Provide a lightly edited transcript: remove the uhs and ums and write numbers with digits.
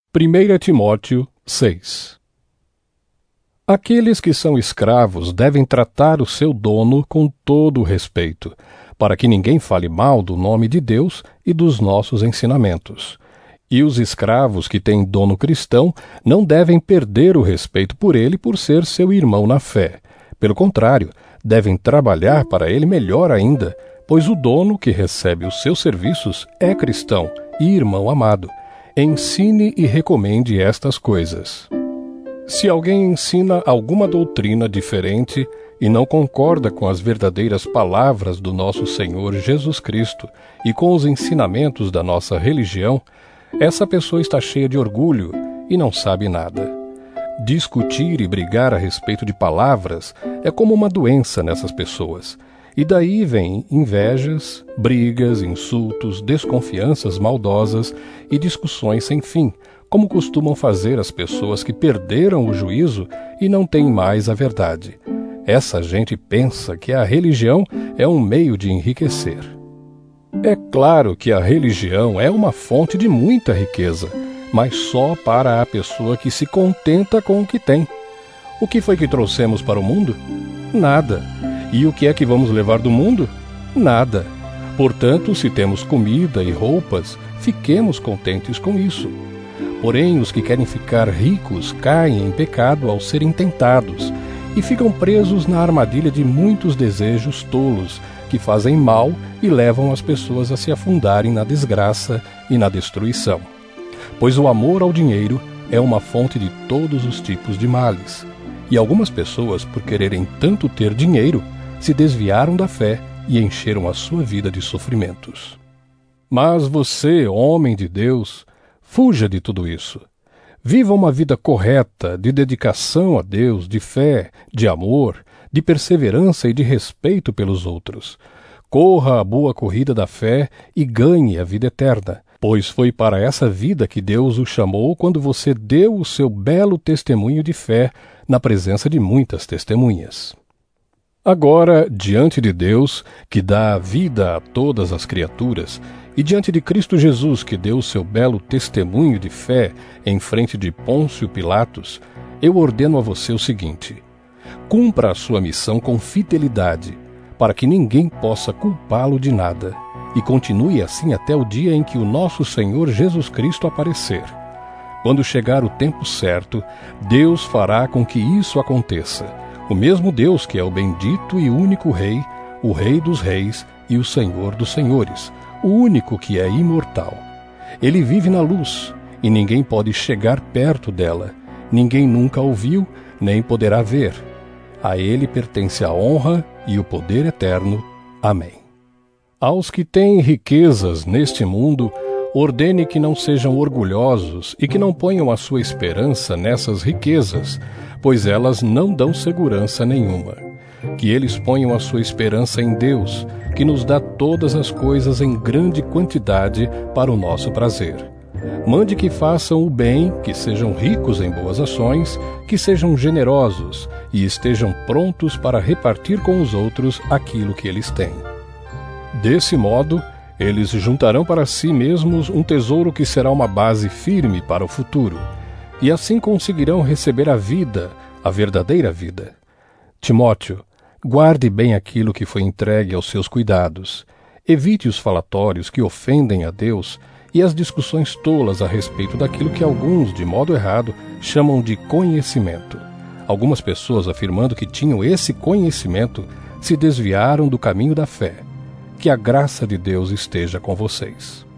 1 Timóteo 6. Aqueles que são escravos devem tratar o seu dono com todo o respeito, para que ninguém fale mal do nome de Deus e dos nossos ensinamentos. E os escravos que têm dono cristão não devem perder o respeito por ele por ser seu irmão na fé. Pelo contrário, devem trabalhar para ele melhor ainda, pois o dono que recebe os seus serviços é cristão e irmão amado. Ensine e recomende estas coisas. Se alguém ensina alguma doutrina diferente e não concorda com as verdadeiras palavras do nosso Senhor Jesus Cristo e com os ensinamentos da nossa religião, essa pessoa está cheia de orgulho e não sabe nada. Discutir e brigar a respeito de palavras é como uma doença nessas pessoas. E daí vêm invejas, brigas, insultos, desconfianças maldosas e discussões sem fim, como costumam fazer as pessoas que perderam o juízo e não têm mais a verdade. Essa gente pensa que a religião é um meio de enriquecer. É claro que a religião é uma fonte de muita riqueza, mas só para a pessoa que se contenta com o que tem. O que foi que trouxemos para o mundo? Nada. E o que é que vamos levar do mundo? Nada. Portanto, se temos comida e roupas, fiquemos contentes com isso. Porém, os que querem ficar ricos caem em pecado ao serem tentados e ficam presos na armadilha de muitos desejos tolos que fazem mal e levam as pessoas a se afundarem na desgraça e na destruição. Pois o amor ao dinheiro é uma fonte de todos os tipos de males. E algumas pessoas, por quererem tanto ter dinheiro, se desviaram da fé e encheram a sua vida de sofrimentos. Mas você, homem de Deus, fuja de tudo isso. Viva uma vida correta, de dedicação a Deus, de fé, de amor, de perseverança e de respeito pelos outros. Corra a boa corrida da fé e ganhe a vida eterna, pois foi para essa vida que Deus o chamou quando você deu o seu belo testemunho de fé na presença de muitas testemunhas. Agora, diante de Deus, que dá vida a todas as criaturas, e diante de Cristo Jesus, que deu o seu belo testemunho de fé em frente de Pôncio Pilatos, eu ordeno a você o seguinte: cumpra a sua missão com fidelidade, para que ninguém possa culpá-lo de nada, e continue assim até o dia em que o nosso Senhor Jesus Cristo aparecer. Quando chegar o tempo certo, Deus fará com que isso aconteça. O mesmo Deus que é o bendito e único Rei, o Rei dos Reis e o Senhor dos Senhores, o único que é imortal. Ele vive na luz, e ninguém pode chegar perto dela. Ninguém nunca o viu, nem poderá ver. A ele pertence a honra e o poder eterno. Amém. Aos que têm riquezas neste mundo, ordene que não sejam orgulhosos e que não ponham a sua esperança nessas riquezas, pois elas não dão segurança nenhuma. Que eles ponham a sua esperança em Deus, que nos dá todas as coisas em grande quantidade para o nosso prazer. Mande que façam o bem, que sejam ricos em boas ações, que sejam generosos e estejam prontos para repartir com os outros aquilo que eles têm. Desse modo, eles juntarão para si mesmos um tesouro que será uma base firme para o futuro, e assim conseguirão receber a vida, a verdadeira vida. Timóteo, guarde bem aquilo que foi entregue aos seus cuidados. Evite os falatórios que ofendem a Deus e as discussões tolas a respeito daquilo que alguns, de modo errado, chamam de conhecimento. Algumas pessoas, afirmando que tinham esse conhecimento, se desviaram do caminho da fé. Que a graça de Deus esteja com vocês.